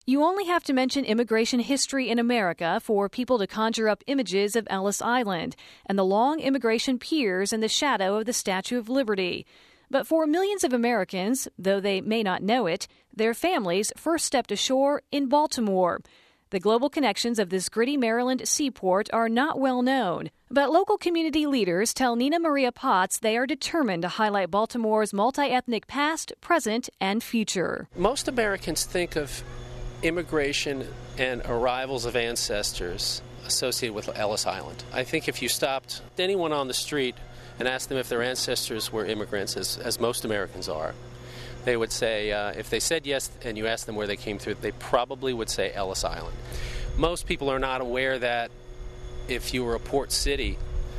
You only have to mention immigration history in America for people to conjure up images of Ellis Island and the long immigration piers in the shadow of the Statue of Liberty. But for millions of Americans, though they may not know it, their families first stepped ashore in Baltimore. The global connections of this gritty Maryland seaport are not well known, but local community leaders tell Nina Maria Potts they are determined to highlight Baltimore's multi-ethnic past, present, and future. Most Americans think of immigration and arrivals of ancestors associated with Ellis Island. I think if you stopped anyone on the street and asked them if their ancestors were immigrants, as most Americans are, they would say, if they said yes and you asked them where they came through, they probably would say Ellis Island. Most people are not aware that if you were a port city,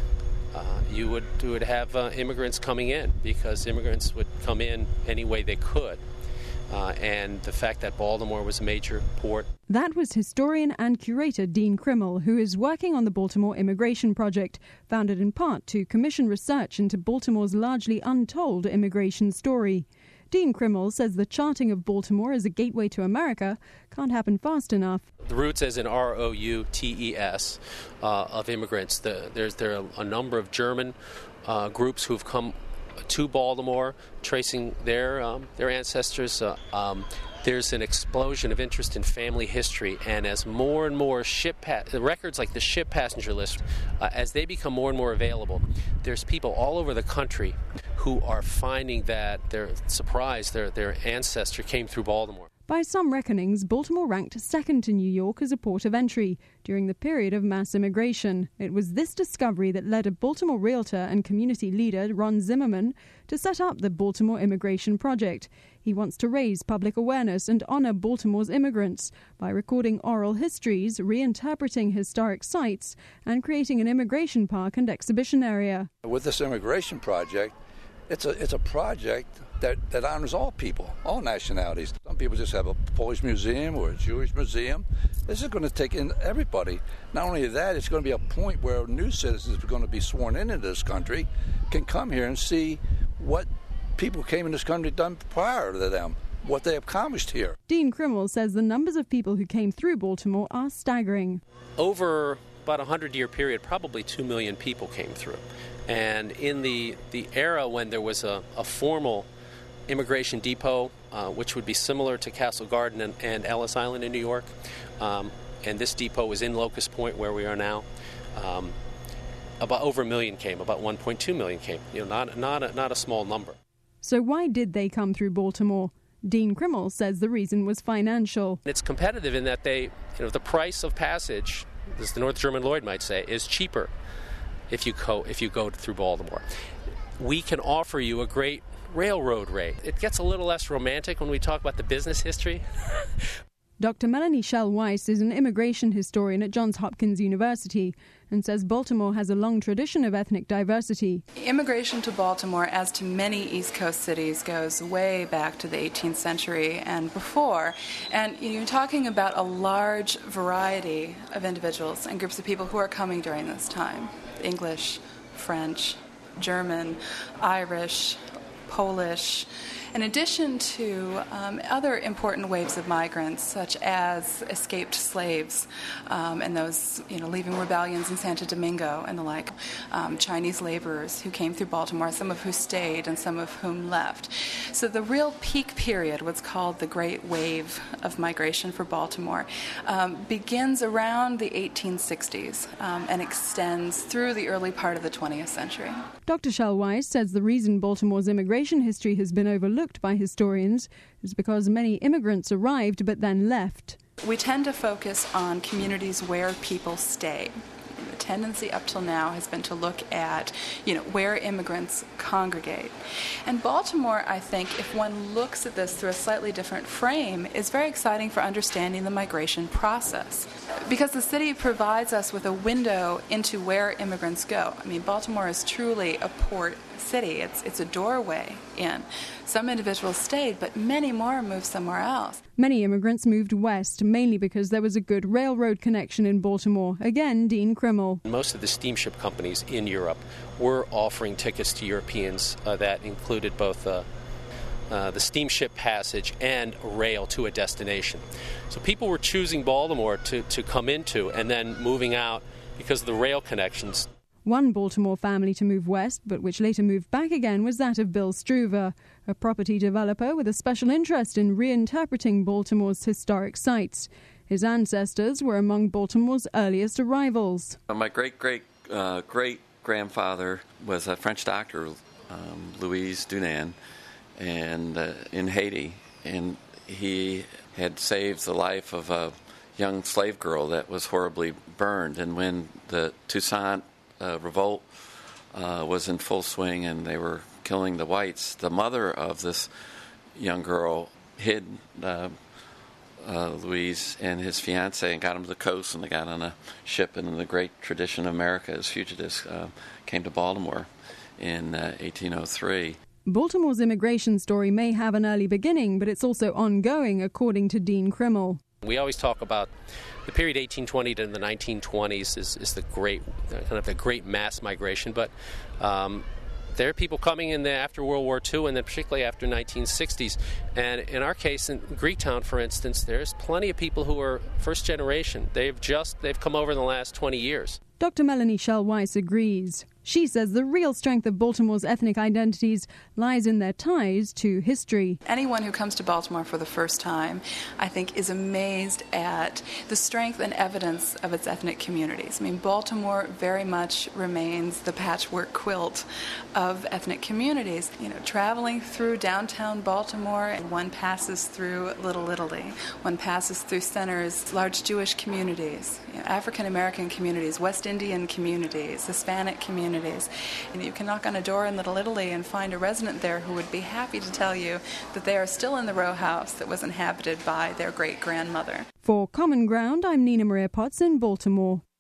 you would have immigrants coming in, because immigrants would come in any way they could. And the fact that Baltimore was a major port. That was historian and curator Dean Krimmel, who is working on the Baltimore Immigration Project, founded in part to commission research into Baltimore's largely untold immigration story. Dean Krimmel says the charting of Baltimore as a gateway to America can't happen fast enough. The roots, as in R-O-U-T-E-S, of immigrants. There are a number of German groups who've come to Baltimore, tracing their ancestors. There's an explosion of interest in family history, and as more and more records like the ship passenger list, as they become more and more available, there's people all over the country who are finding that they're surprised their ancestor came through Baltimore. By some reckonings, Baltimore ranked second to New York as a port of entry during the period of mass immigration. It was this discovery that led a Baltimore realtor and community leader, Ron Zimmerman, to set up the Baltimore Immigration Project. He wants to raise public awareness and honor Baltimore's immigrants by recording oral histories, reinterpreting historic sites, and creating an immigration park and exhibition area. With this immigration project, it's a project that honors all people, all nationalities. Some people just have a Polish museum or a Jewish museum. This is going to take in everybody. Not only that, it's going to be a point where new citizens are going to be sworn into this country can come here and see what people came in this country done prior to them, what they accomplished here. Dean Krimmel says the numbers of people who came through Baltimore are staggering. Over about a 100-year period, probably 2 million people came through. And in the era when there was a formal immigration depot, which would be similar to Castle Garden and Ellis Island in New York, and this depot was in Locust Point, where we are now, about over 1 million came, about 1.2 million came. Not a small number. So why did they come through Baltimore? Dean Krimmel says the reason was financial. It's competitive in that the price of passage, as the North German Lloyd might say, is cheaper if you go through Baltimore. We can offer you a great railroad rate. It gets a little less romantic when we talk about the business history. Dr. Melanie Schell-Weiss is an immigration historian at Johns Hopkins University and says Baltimore has a long tradition of ethnic diversity. Immigration to Baltimore, as to many East Coast cities, goes way back to the 18th century and before. And you're talking about a large variety of individuals and groups of people who are coming during this time. English, French, German, Irish, Polish, in addition to other important waves of migrants, such as escaped slaves and those leaving rebellions in Santo Domingo and the like, Chinese laborers who came through Baltimore, some of who stayed and some of whom left. So the real peak period, what's called the Great Wave of migration for Baltimore, begins around the 1860s and extends through the early part of the 20th century. Dr. Schell-Weiss says the reason Baltimore's immigration history has been overlooked by historians is because many immigrants arrived but then left. We tend to focus on communities where people stay. The tendency up till now has been to look at, where immigrants congregate. And Baltimore, I think, if one looks at this through a slightly different frame, is very exciting for understanding the migration process. Because the city provides us with a window into where immigrants go. I mean, Baltimore is truly a port city. It's a doorway in. Some individuals stayed, but many more moved somewhere else. Many immigrants moved west, mainly because there was a good railroad connection in Baltimore. Again, Dean Krimmel. Most of the steamship companies in Europe were offering tickets to Europeans that included both the steamship passage and rail to a destination. So people were choosing Baltimore to come into and then moving out because of the rail connections. One Baltimore family to move west, but which later moved back again, was that of Bill Struver, a property developer with a special interest in reinterpreting Baltimore's historic sites. His ancestors were among Baltimore's earliest arrivals. My great-great-grandfather was a French doctor, Louis Dunant, and in Haiti, and he had saved the life of a young slave girl that was horribly burned. And when the Toussaint revolt was in full swing and they were killing the whites, the mother of this young girl hid Louise and his fiancée and got him to the coast, and they got on a ship, and in the great tradition of America as fugitives came to Baltimore in 1803. Baltimore's immigration story may have an early beginning, but it's also ongoing, according to Dean Krimmel. We always talk about the period 1820 to the 1920s is the great mass migration, but there are people coming in there after World War II and then particularly after 1960s. And in our case, in Greektown, for instance, there's plenty of people who are first generation. They've come over in the last 20 years. Dr. Melanie Schell-Weiss agrees. She says the real strength of Baltimore's ethnic identities lies in their ties to history. Anyone who comes to Baltimore for the first time, I think, is amazed at the strength and evidence of its ethnic communities. I mean, Baltimore very much remains the patchwork quilt of ethnic communities. You know, traveling through downtown Baltimore, and one passes through Little Italy, one passes through centers, large Jewish communities, African American communities, West Indian communities, Hispanic communities. And you can knock on a door in Little Italy and find a resident there who would be happy to tell you that they are still in the row house that was inhabited by their great-grandmother. For Common Ground, I'm Nina Maria Potts in Baltimore.